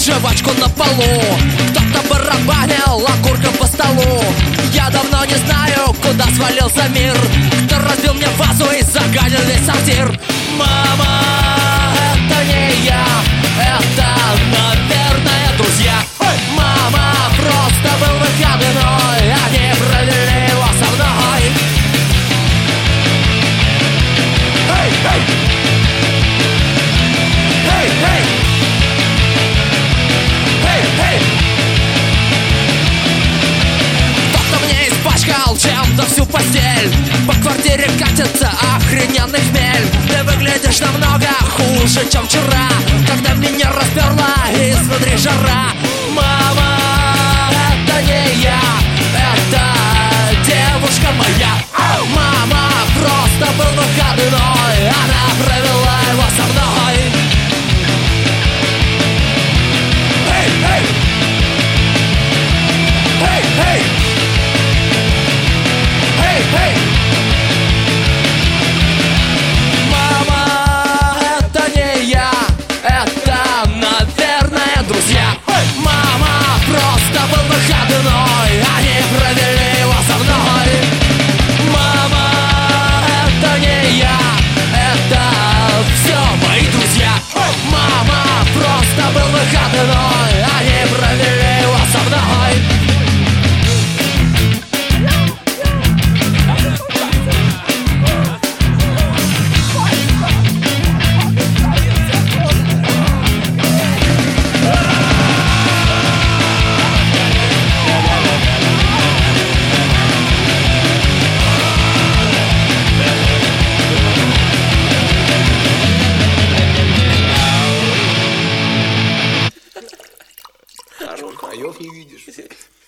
жвачку на полу. Кто-то барабанил окурком по столу. Я давно не знаю, куда свалился мир. Кто разбил мне вазу и загадил весь сортир. Мама, это не я, это, наверное, друзья. Мама, просто был выходной, они провели его со мной. Эй, эй! Эй, эй! Эй, эй! Кто-то мне испачкал чем-то всю постель. По квартире катится охрененный хмель. Ты выглядишь намного хуже, чем вчера, когда меня расперла изнутри жара. Мама, это не я, это девушка моя. Мама, просто был выходной, она провела его со мной. Эй, эй! Эй, эй! Эй, эй! Мама, это не я, это, наверное, друзья. Мама, просто был выходной, они провели его со мной. Мама, это не я, это все мои друзья. Мама, просто был выходной, они провели его со мной. Краев не видишь.